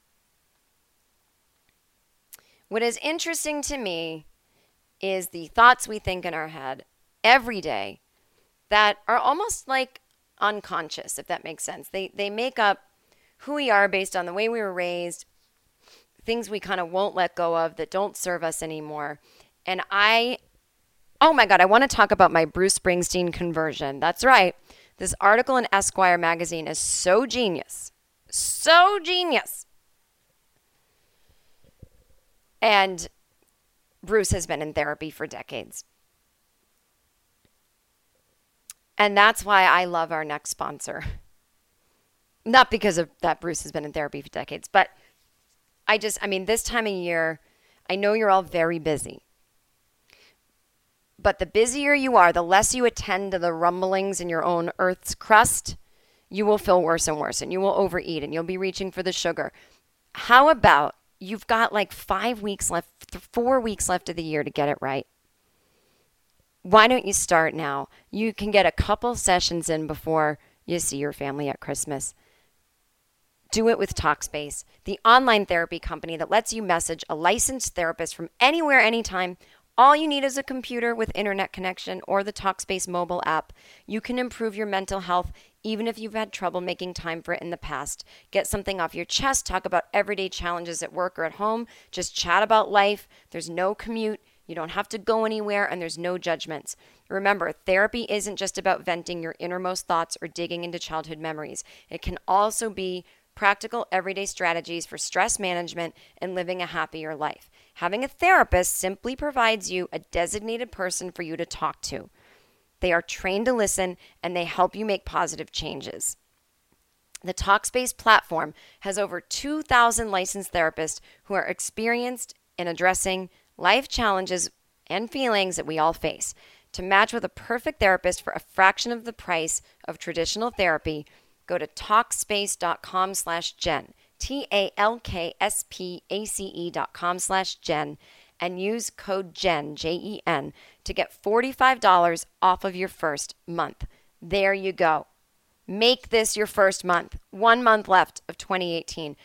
What is interesting to me is the thoughts we think in our head every day that are almost like unconscious, if that makes sense. They make up who we are based on the way we were raised, things we kind of won't let go of that don't serve us anymore. And oh my God, I want to talk about my Bruce Springsteen conversion. That's right. This article in Esquire magazine is so genius. So genius. And Bruce has been in therapy for decades. And that's why I love our next sponsor. Not because of that Bruce has been in therapy for decades, but this time of year, I know you're all very busy. But the busier you are, the less you attend to the rumblings in your own Earth's crust, you will feel worse and worse, and you will overeat, and you'll be reaching for the sugar. How about you've got like 5 weeks left, 4 weeks left of the year to get it right? Why don't you start now? You can get a couple sessions in before you see your family at Christmas. Do it with Talkspace, the online therapy company that lets you message a licensed therapist from anywhere, anytime. All you need is a computer with internet connection or the Talkspace mobile app. You can improve your mental health even if you've had trouble making time for it in the past. Get something off your chest, talk about everyday challenges at work or at home, just chat about life. There's no commute. You don't have to go anywhere, and there's no judgments. Remember, therapy isn't just about venting your innermost thoughts or digging into childhood memories. It can also be practical everyday strategies for stress management and living a happier life. Having a therapist simply provides you a designated person for you to talk to. They are trained to listen, and they help you make positive changes. The Talkspace platform has over 2,000 licensed therapists who are experienced in addressing life challenges and feelings that we all face. To match with a perfect therapist for a fraction of the price of traditional therapy, go to Talkspace.com/Jen, TALKSPACE.com/Jen, and use code JEN, JEN, to get $45 off of your first month. There you go. Make this your first month. 1 month left of 2018.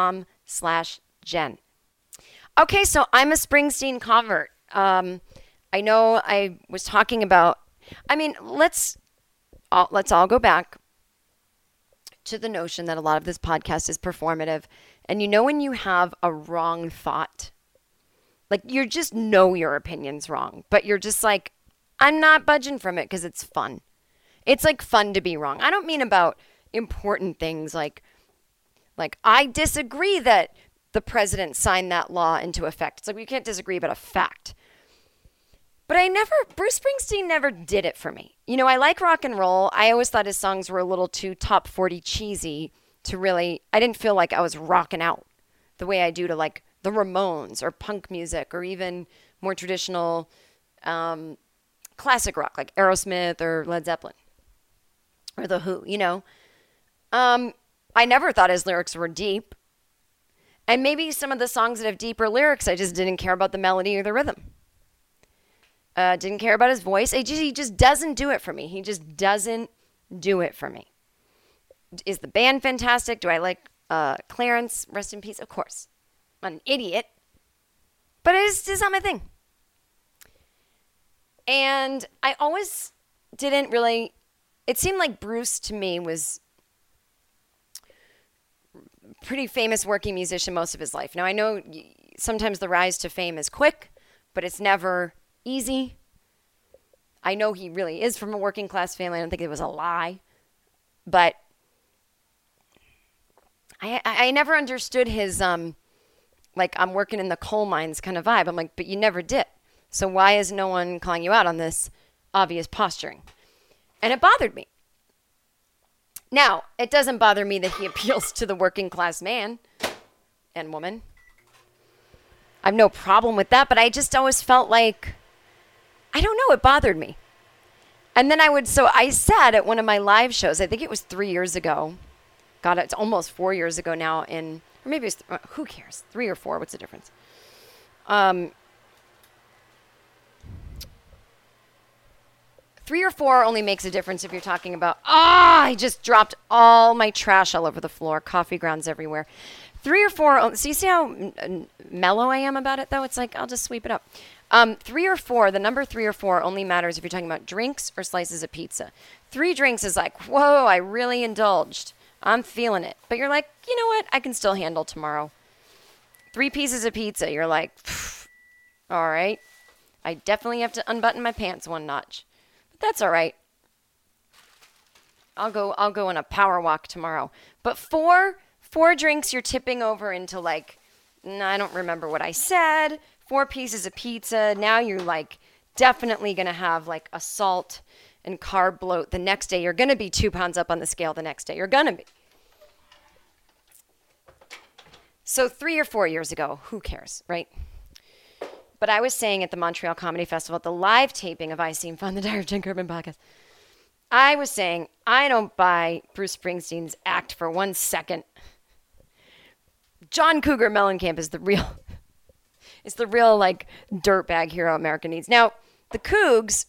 Talkspace.com/Jen. Okay, so I'm a Springsteen convert. I I know I was talking about, I mean, let's all go back to the notion that a lot of this podcast is performative. And you know when you have a wrong thought, like you just know your opinion's wrong, but you're just like, I'm not budging from it because it's fun. It's like fun to be wrong. I don't mean about important things like I disagree that the president signed that law into effect. It's like we can't disagree about a fact. But Bruce Springsteen never did it for me. You know, I like rock and roll. I always thought his songs were a little too top 40 cheesy to really, I didn't feel like I was rocking out the way I do to like the Ramones or punk music or even more traditional classic rock like Aerosmith or Led Zeppelin or The Who, you know. I never thought his lyrics were deep. And maybe some of the songs that have deeper lyrics, I just didn't care about the melody or the rhythm. Didn't care about his voice. He just doesn't do it for me. He just doesn't do it for me. Is the band fantastic? Do I like Clarence? Rest in peace. Of course. I'm an idiot. But it's just not my thing. And I always didn't really... It seemed like Bruce, to me, was a pretty famous working musician most of his life. Now, I know sometimes the rise to fame is quick, but it's never easy. I know he really is from a working class family. I don't think it was a lie. But I never understood his, like, I'm working in the coal mines kind of vibe. I'm like, but you never did. So why is no one calling you out on this obvious posturing? And it bothered me. Now, it doesn't bother me that he appeals to the working class man and woman. I have no problem with that, but I just always felt like, I don't know, it bothered me. And then I said at one of my live shows, I think it was 3 years ago. God, it's almost 4 years ago now or maybe it's, who cares? 3 or 4, what's the difference? 3 or 4 only makes a difference if you're talking about, I just dropped all my trash all over the floor, coffee grounds everywhere. 3 or 4, so you see how mellow I am about it, though? It's like, I'll just sweep it up. 3 or 4, the number 3 or 4 only matters if you're talking about drinks or slices of pizza. 3 drinks is like, whoa, I really indulged. I'm feeling it. But you're like, you know what? I can still handle tomorrow. 3 pieces of pizza, you're like, all right. I definitely have to unbutton my pants one notch. But that's all right. I'll go on a power walk tomorrow. But 4 drinks, you're tipping over into like, I don't remember what I said. 4 pieces of pizza. Now you're like definitely going to have like a salt and carb bloat the next day. You're going to be 2 pounds up on the scale the next day. You're going to be. So 3 or 4 years ago, who cares, right? But I was saying at the Montreal Comedy Festival, at the live taping of I Seem Fun, the Diary of Jen Kirkman podcast, I was saying, I don't buy Bruce Springsteen's act for 1 second. John Cougar Mellencamp is the real like dirtbag hero America needs. Now, the Cougs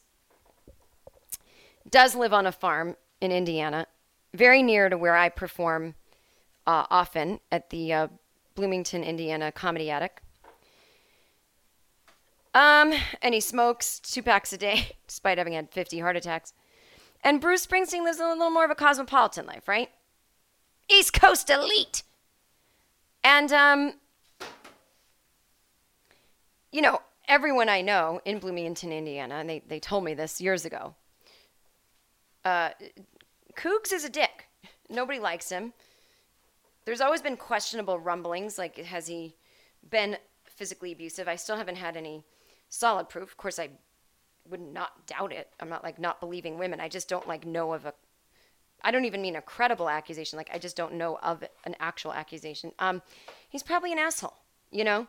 does live on a farm in Indiana, very near to where I perform often at the Bloomington, Indiana Comedy Attic. And he smokes 2 packs a day, despite having had 50 heart attacks. And Bruce Springsteen lives a little more of a cosmopolitan life, right? East Coast elite. And, you know, everyone I know in Bloomington, Indiana, and they told me this years ago, Cougs is a dick. Nobody likes him. There's always been questionable rumblings, like has he been physically abusive? I still haven't had any solid proof. Of course, I would not doubt it. I'm not like not believing women. I just don't like know of I don't even mean a credible accusation. Like I just don't know of an actual accusation. He's probably an asshole, you know?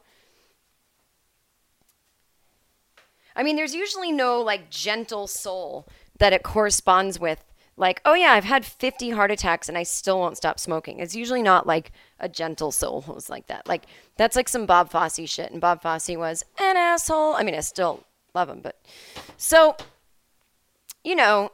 I mean, there's usually no like gentle soul that it corresponds with. Like, oh yeah, I've had 50 heart attacks and I still won't stop smoking. It's usually not like a gentle soul who's like that. Like, that's like some Bob Fosse shit. And Bob Fosse was an asshole. I mean, I still love him, but... So, you know,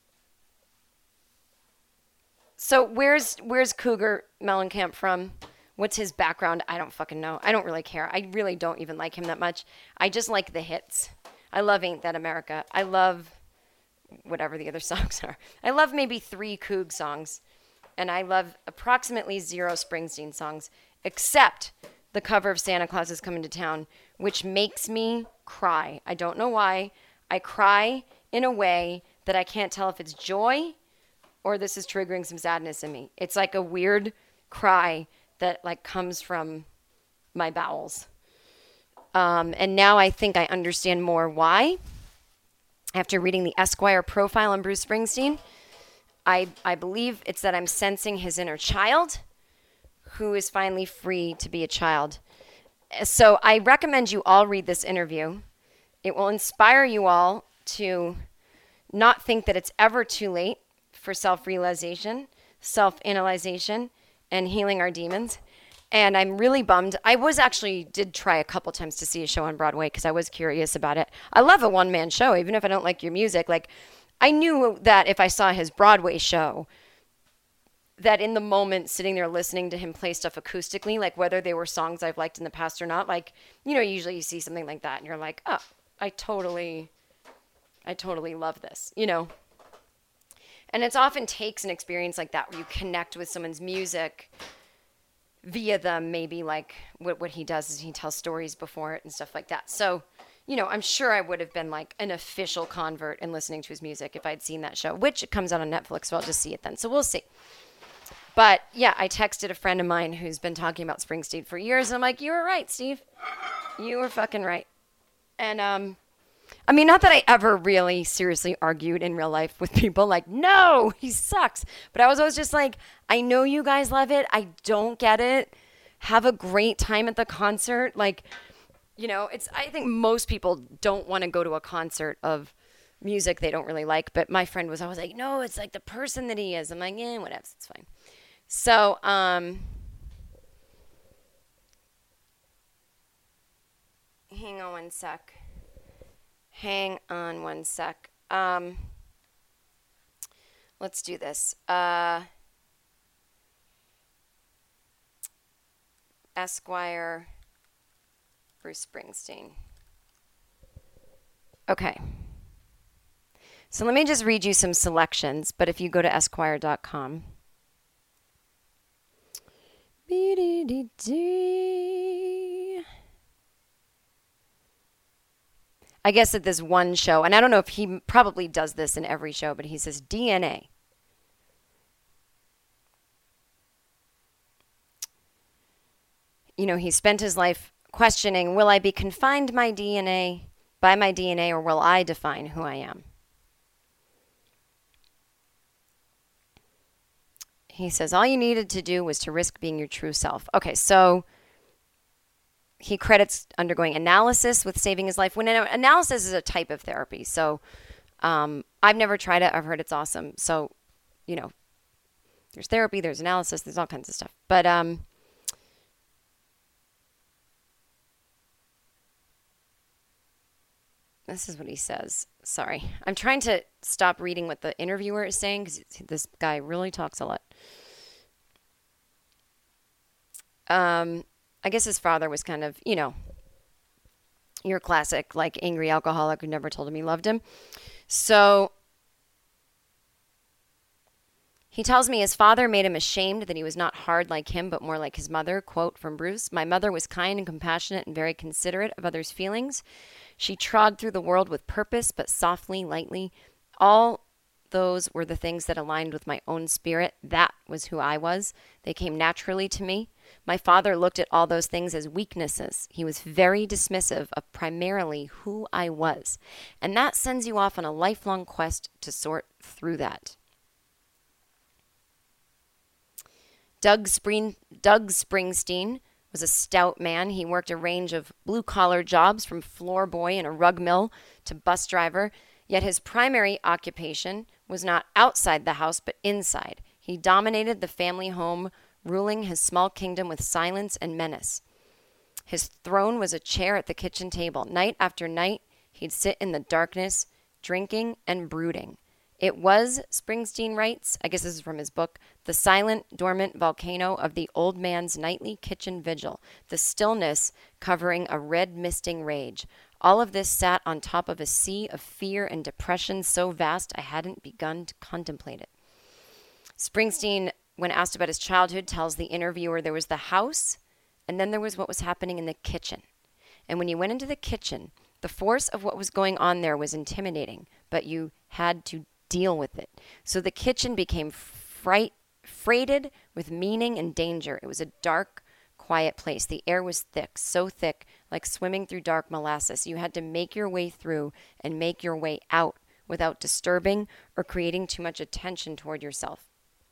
so where's Cougar Mellencamp from? What's his background? I don't fucking know. I don't really care. I really don't even like him that much. I just like the hits. I love Ain't That America. I love whatever the other songs are. I love maybe 3 Coog songs. And I love approximately 0 Springsteen songs, except the cover of Santa Claus is Coming to Town, which makes me cry. I don't know why. I cry in a way that I can't tell if it's joy or this is triggering some sadness in me. It's like a weird cry that like comes from my bowels. And now I think I understand more why. After reading the Esquire profile on Bruce Springsteen, I believe it's that I'm sensing his inner child who is finally free to be a child. So I recommend you all read this interview. It will inspire you all to not think that it's ever too late for self-realization, self-analyzation, and healing our demons. And I'm really bummed. I did try a couple times to see a show on Broadway because I was curious about it. I love a one-man show, even if I don't like your music. Like, I knew that if I saw his Broadway show, that in the moment sitting there listening to him play stuff acoustically, like whether they were songs I've liked in the past or not, like, you know, usually you see something like that and you're like, oh, I totally love this, you know? And it often takes an experience like that where you connect with someone's music via them. Maybe like what he does is he tells stories before it and stuff like that. So, you know, I'm sure I would have been like an official convert in listening to his music if I'd seen that show, which it comes out on Netflix, so I'll just see it then. So we'll see. But yeah, I texted a friend of mine who's been talking about Springsteen for years, and I'm like, you were right, Steve. You were fucking right. And I mean, not that I ever really seriously argued in real life with people like, no, he sucks. But I was always just like, I know you guys love it. I don't get it. Have a great time at the concert. Like, you know, I think most people don't want to go to a concert of music they don't really like. But my friend was always like, no, it's like the person that he is. I'm like, whatever, it's fine. So, hang on one sec. Let's do this. Esquire, Bruce Springsteen. Okay. So let me just read you some selections, but if you go to esquire.com. I guess at this one show, and I don't know if he probably does this in every show, but he says DNA. You know, he spent his life questioning, will I be confined by my DNA, or will I define who I am? He says, all you needed to do was to risk being your true self. Okay, so he credits undergoing analysis with saving his life. When analysis is a type of therapy. So I've never tried it. I've heard it's awesome. So, you know, there's therapy, there's analysis, there's all kinds of stuff. But this is what he says. Sorry. I'm trying to stop reading what the interviewer is saying because this guy really talks a lot. I guess his father was kind of, you know, your classic, like, angry alcoholic who never told him he loved him. So he tells me his father made him ashamed that he was not hard like him, but more like his mother. Quote from Bruce, my mother was kind and compassionate and very considerate of others' feelings. She trod through the world with purpose, but softly, lightly. All those were the things that aligned with my own spirit. That was who I was. They came naturally to me. My father looked at all those things as weaknesses. He was very dismissive of primarily who I was. And that sends you off on a lifelong quest to sort through that. Doug Springsteen was a stout man. He worked a range of blue-collar jobs from floor boy in a rug mill to bus driver, yet his primary occupation was not outside the house but inside. He dominated the family home, ruling his small kingdom with silence and menace. His throne was a chair at the kitchen table. Night after night, he'd sit in the darkness, drinking and brooding. It was, Springsteen writes, I guess this is from his book, the silent, dormant volcano of the old man's nightly kitchen vigil, the stillness covering a red misting rage. All of this sat on top of a sea of fear and depression so vast I hadn't begun to contemplate it. Springsteen, when asked about his childhood, tells the interviewer there was the house, and then there was what was happening in the kitchen. And when you went into the kitchen, the force of what was going on there was intimidating, but you had to deal with it. So the kitchen became freighted with meaning and danger. It was a dark, quiet place. The air was thick, so thick, like swimming through dark molasses. You had to make your way through and make your way out without disturbing or creating too much attention toward yourself.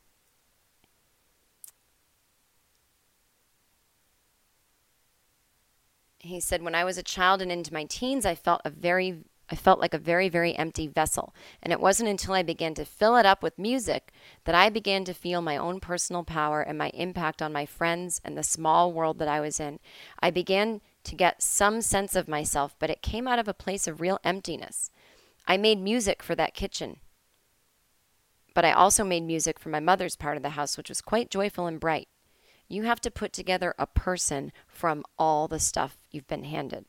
He said, when I was a child and into my teens, I felt like a very, very empty vessel. And it wasn't until I began to fill it up with music that I began to feel my own personal power and my impact on my friends and the small world that I was in. I began to get some sense of myself, but it came out of a place of real emptiness. I made music for that kitchen, but I also made music for my mother's part of the house, which was quite joyful and bright. You have to put together a person from all the stuff you've been handed.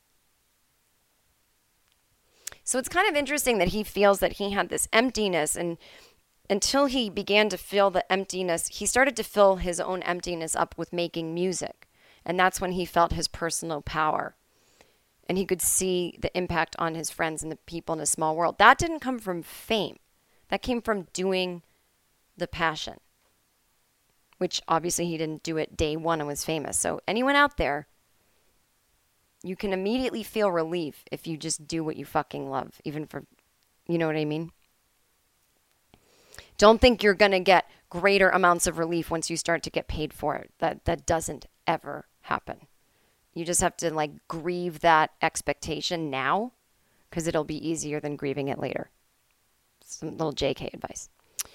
So it's kind of interesting that he feels that he had this emptiness, and until he began to feel the emptiness, he started to fill his own emptiness up with making music. And that's when he felt his personal power. And he could see the impact on his friends and the people in a small world. That didn't come from fame. That came from doing the passion, which obviously he didn't do it day one and was famous. So anyone out there, you can immediately feel relief if you just do what you fucking love, even for, you know what I mean? Don't think you're going to get greater amounts of relief once you start to get paid for it. That doesn't ever happen. You just have to like grieve that expectation now, because it'll be easier than grieving it later. Some little JK advice.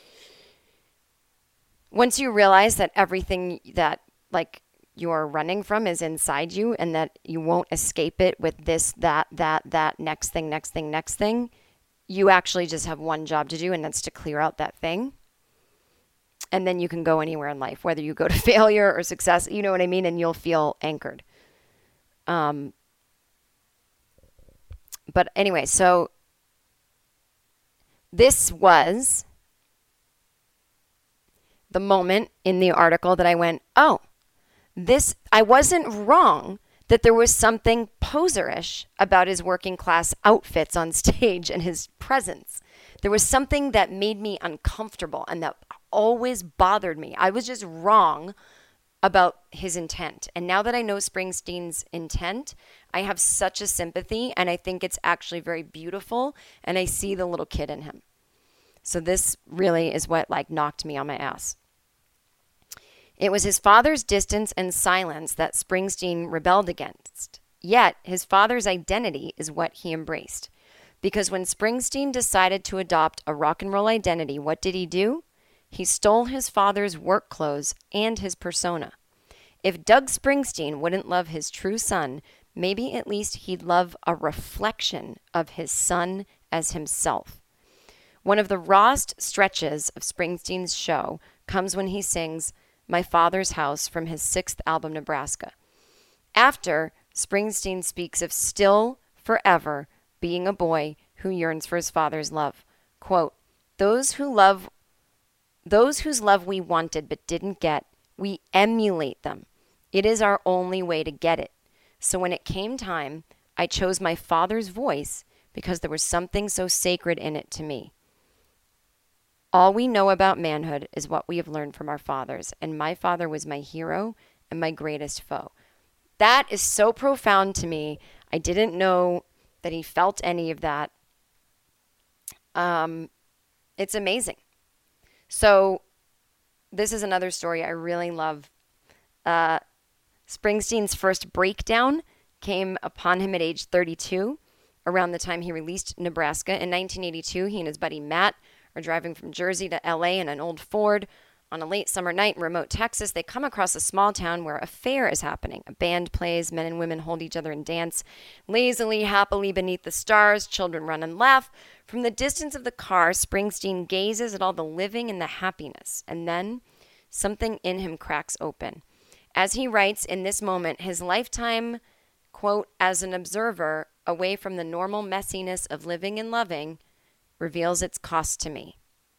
Once you realize that everything that like you're running from is inside you and that you won't escape it with this, that, next thing, you actually just have one job to do, and that's to clear out that thing. And then you can go anywhere in life, whether you go to failure or success, you know what I mean? And you'll feel anchored. But anyway, so this was the moment in the article that I went, oh, I wasn't wrong that there was something poserish about his working class outfits on stage and his presence. There was something that made me uncomfortable and that always bothered me. I was just wrong about his intent. And now that I know Springsteen's intent, I have such a sympathy, and I think it's actually very beautiful, and I see the little kid in him. So this really is what like knocked me on my ass. It was his father's distance and silence that Springsteen rebelled against. Yet, his father's identity is what he embraced. Because when Springsteen decided to adopt a rock and roll identity, what did he do? He stole his father's work clothes and his persona. If Doug Springsteen wouldn't love his true son, maybe at least he'd love a reflection of his son as himself. One of the rawest stretches of Springsteen's show comes when he sings My Father's House from his 6th album, Nebraska. After, Springsteen speaks of still, forever, being a boy who yearns for his father's love. Quote, those whose love we wanted but didn't get, we emulate them. It is our only way to get it. So when it came time, I chose my father's voice because there was something so sacred in it to me. All we know about manhood is what we have learned from our fathers, and my father was my hero and my greatest foe. That is so profound to me. I didn't know that he felt any of that. It's amazing. So this is another story I really love. Springsteen's first breakdown came upon him at age 32, around the time he released Nebraska. In 1982, he and his buddy Matt are driving from Jersey to LA in an old Ford On a late summer night in remote Texas, they come across a small town where a fair is happening. A band plays, men and women hold each other and dance. Lazily, happily beneath the stars, children run and laugh. From the distance of the car, Springsteen gazes at all the living and the happiness. And then something in him cracks open. As he writes, in this moment, his lifetime, quote, as an observer, away from the normal messiness of living and loving, reveals its cost to me.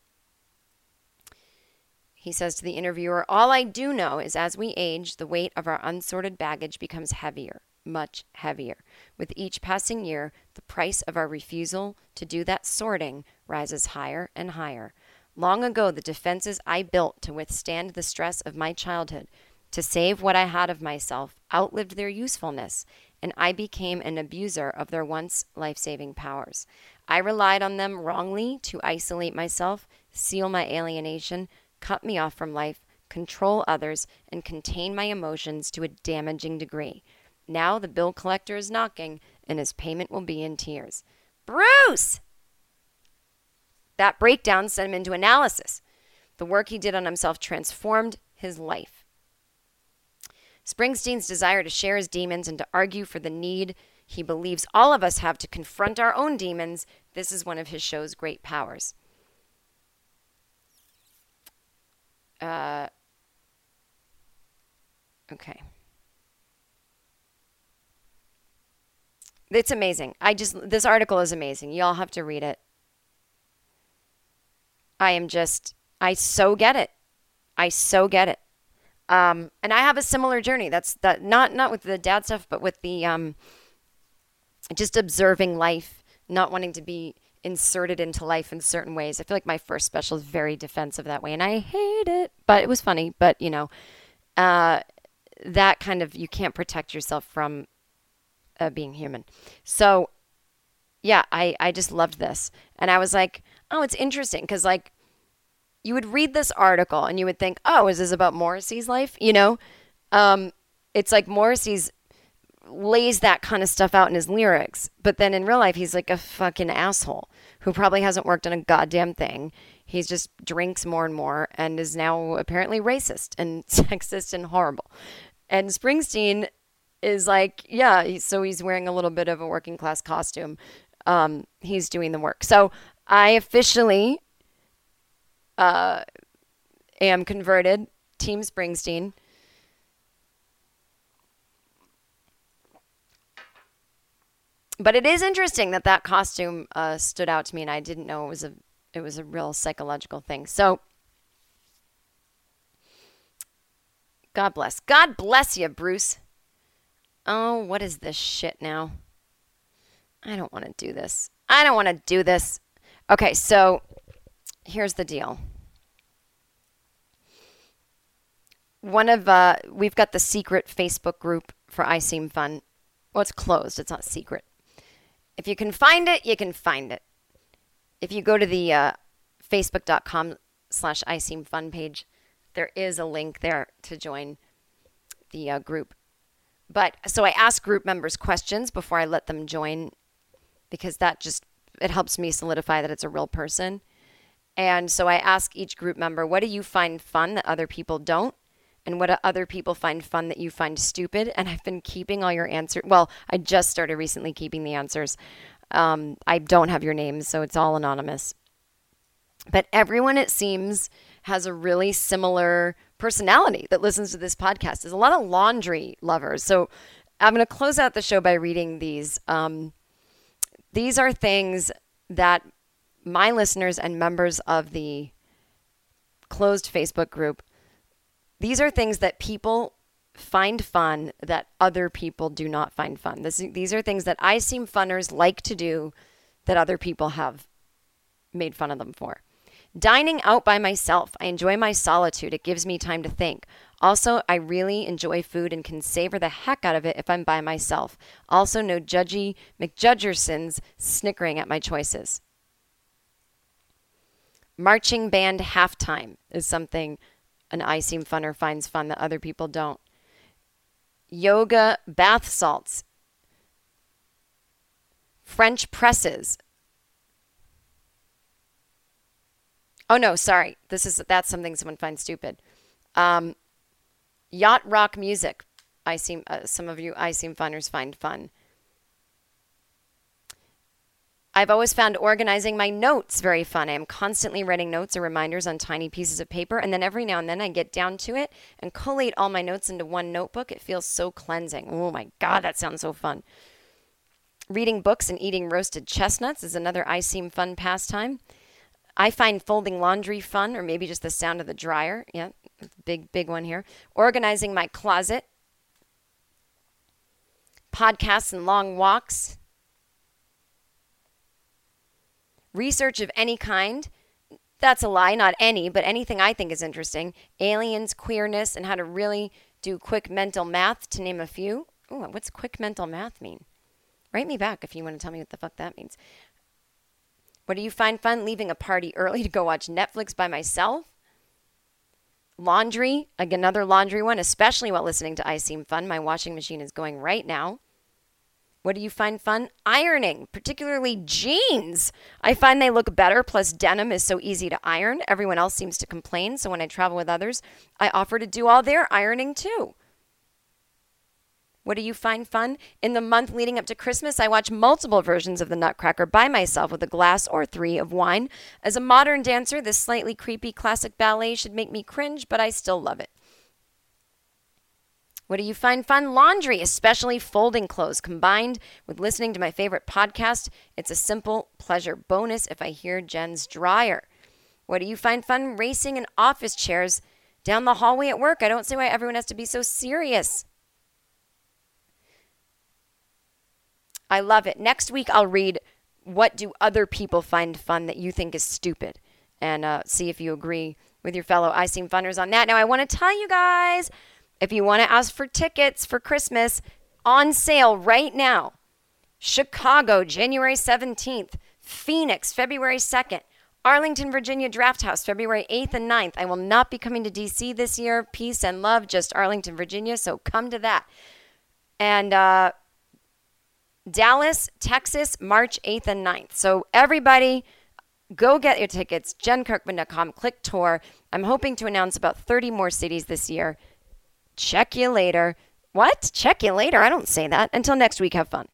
He says to the interviewer, all I do know is as we age, the weight of our unsorted baggage becomes heavier, much heavier. With each passing year, the price of our refusal to do that sorting rises higher and higher. Long ago, the defenses I built to withstand the stress of my childhood, to save what I had of myself, outlived their usefulness, and I became an abuser of their once life-saving powers. I relied on them wrongly to isolate myself, seal my alienation, cut me off from life, control others, and contain my emotions to a damaging degree. Now the bill collector is knocking, and his payment will be in tears. Bruce! That breakdown sent him into analysis. The work he did on himself transformed his life. Springsteen's desire to share his demons and to argue for the need he believes all of us have to confront our own demons, this is one of his show's great powers. Okay. It's amazing. This article is amazing. Y'all have to read it. I so get it. I so get it. And I have a similar journey. That's not with the dad stuff, but with the, just observing life, not wanting to be inserted into life in certain ways. I feel like my first special is very defensive that way, and I hate it, but it was funny. But, that kind of, you can't protect yourself from being human. So, yeah, I just loved this. And I was like, oh, it's interesting, because, like, you would read this article, and you would think, oh, is this about Morrissey's life? It's like Morrissey's lays that kind of stuff out in his lyrics, but then in real life he's like a fucking asshole who probably hasn't worked on a goddamn thing. He just drinks more and more and is now apparently racist and sexist and horrible. And Springsteen is like, yeah, so he's wearing a little bit of a working class costume. He's doing the work. So I officially am converted, Team Springsteen. But it is interesting that costume stood out to me, and I didn't know it was a real psychological thing. So, God bless. God bless you, Bruce. Oh, what is this shit now? I don't want to do this. Okay, so here's the deal. We've got the secret Facebook group for I Seem Fun. Well, it's closed. It's not secret. If you can find it, you can find it. If you go to the facebook.com/iseemfun page, there is a link there to join the group. But so I ask group members questions before I let them join, because it helps me solidify that it's a real person. And so I ask each group member, what do you find fun that other people don't? And what do other people find fun that you find stupid? And I've been keeping all your answers. Well, I just started recently keeping the answers. I don't have your names, so it's all anonymous. But everyone, it seems, has a really similar personality that listens to this podcast. There's a lot of laundry lovers. So I'm going to close out the show by reading these. These are things that my listeners and members of the closed Facebook group, these are things that people find fun that other people do not find fun. These are things that I Seem Funners like to do that other people have made fun of them for. Dining out by myself. I enjoy my solitude. It gives me time to think. Also, I really enjoy food and can savor the heck out of it if I'm by myself. Also, no judgy McJudgersons snickering at my choices. Marching band halftime is something an I Seem Funner finds fun that other people don't. Yoga bath salts. French presses. Oh no, sorry. That's something someone finds stupid. Yacht rock music. Some of you I seem funners find fun. I've always found organizing my notes very fun. I am constantly writing notes or reminders on tiny pieces of paper, and then every now and then I get down to it and collate all my notes into one notebook. It feels so cleansing. Oh my God, that sounds so fun. Reading books and eating roasted chestnuts is another I seem fun pastime. I find folding laundry fun, or maybe just the sound of the dryer. Yeah, big one here. Organizing my closet. Podcasts and long walks. Research of any kind. That's a lie, not any, but anything I think is interesting. Aliens, queerness, and how to really do quick mental math, to name a few. Ooh, what's quick mental math mean? Write me back if you want to tell me what the fuck that means. What do you find fun? Leaving a party early to go watch Netflix by myself. Laundry, another laundry one, especially while listening to I Seem Fun. My washing machine is going right now. What do you find fun? Ironing, particularly jeans. I find they look better, plus denim is so easy to iron. Everyone else seems to complain, so when I travel with others, I offer to do all their ironing too. What do you find fun? In the month leading up to Christmas, I watch multiple versions of the Nutcracker by myself with a glass or 3 of wine. As a modern dancer, this slightly creepy classic ballet should make me cringe, but I still love it. What do you find fun? Laundry, especially folding clothes. Combined with listening to my favorite podcast, it's a simple pleasure bonus if I hear Jen's dryer. What do you find fun? Racing in office chairs down the hallway at work. I don't see why everyone has to be so serious. I love it. Next week, I'll read what do other people find fun that you think is stupid, and see if you agree with your fellow I Seem Funners on that. Now, I want to tell you guys, if you want to ask for tickets for Christmas, on sale right now. Chicago, January 17th. Phoenix, February 2nd. Arlington, Virginia Draft House, February 8th and 9th. I will not be coming to D.C. this year. Peace and love, just Arlington, Virginia, so come to that. And Dallas, Texas, March 8th and 9th. So everybody, go get your tickets. JenKirkman.com, click tour. I'm hoping to announce about 30 more cities this year. Check you later. What? Check you later? I don't say that. Until next week, have fun.